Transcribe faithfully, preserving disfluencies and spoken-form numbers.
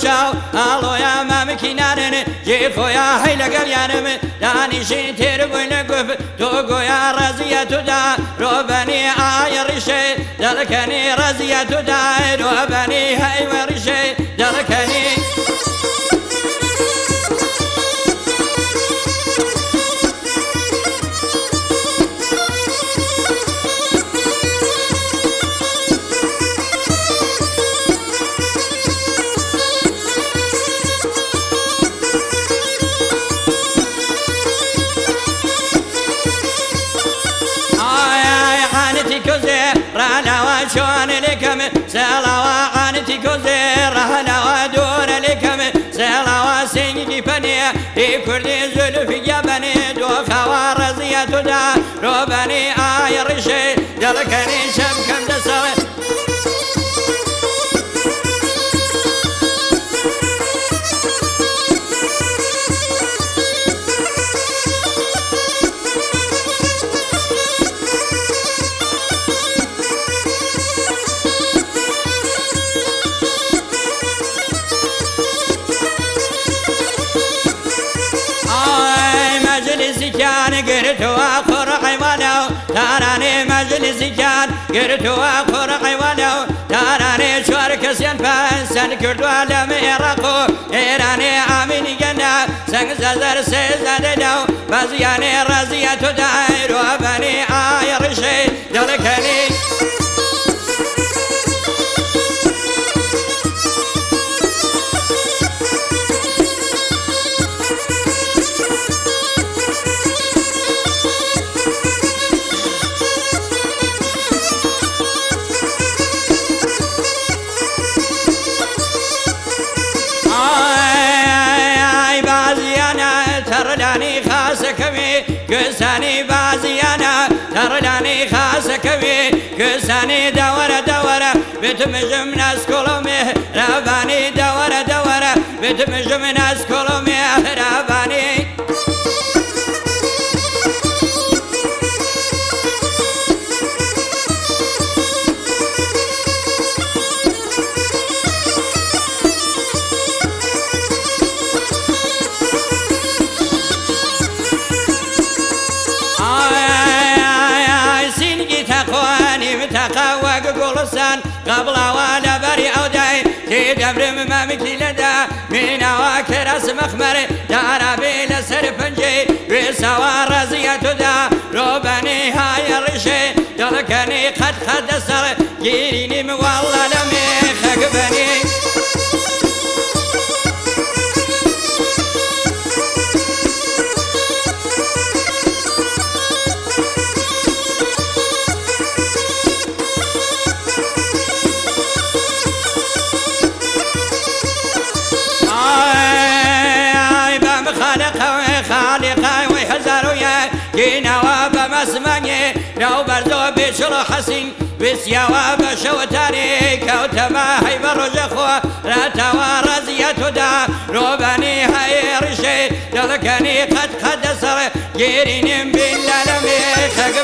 چاو ئاڵۆیا مامکینانن جێ خۆیا هەی لەگەڵ یانم دانیشین تێر بووی لە گوف تۆ گۆیا ڕازیە تودا ڕۆبەنی ئایڕیشێ دەڵکەنی ڕازیە تودا ڕۆبەنی هەی وەڕیشێ دەڵکەنی رهلاوە چۆن لێکەم سێڵاوە عانتی کۆزێ ڕەهلاوە دوورە لێکەم سێڵاوە سێنگی پەنێ هی کوردی زولفی گەبەنێ دۆخەوە ڕەزیە تودا ڕۆبەنی ئایڕیشێ دەڵکەنی شەبکەم دەسەڵێ مجلسكان قرتوا قرعي ولو تراني مجلسكان قرتوا قرعي ولو تراني شورك سينفسن كردوا لم يرقوا إيراني عامين جنا سنزر سيزددو بزياني رزية داير وبني عايرشي دلكني ترداني خاسكوي كساني بازيانا ترداني خاسكوي كساني دورة دورة بتمجم ناس كلومي راباني دورة دورة بتمجم ناس كلومي راباني قبل وانا بري أوداي كي دبر مامكي لدا من واكرس مخمر دارا بيل سرفنجي بسوا رزية دا روباني هاي الرشي دلكني قد قد سر جيريني موالله لمي خقبني جينا بمسمعني لو برزو بشرو حسين بسيوا بشوتاني كوتما هاي برجخوا راتوا رزية دا روباني هاي رشي دلكني قد قد سر جيرين بالله لمي